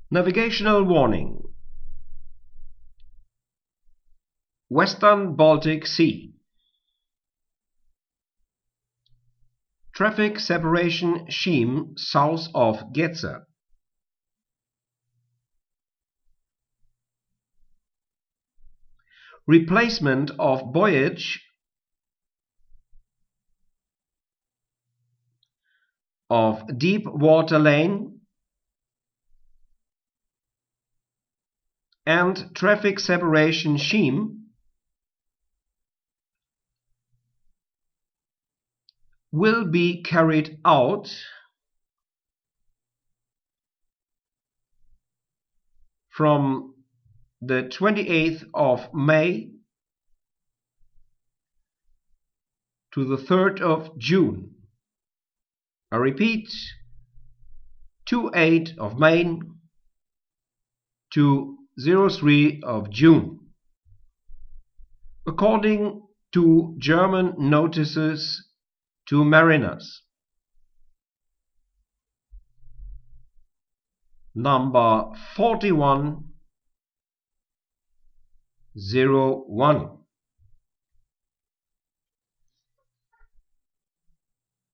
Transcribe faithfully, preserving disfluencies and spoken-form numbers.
Navigational warning. Western Baltic Sea. Traffic separation scheme south of Gedser. Replacement of buoyage of deep water lane and traffic separation scheme will be carried out from the twenty-eighth of May to the third of June. I repeat, twenty-eighth of May to the third of June. According to German notices to mariners. Number forty-one oh one.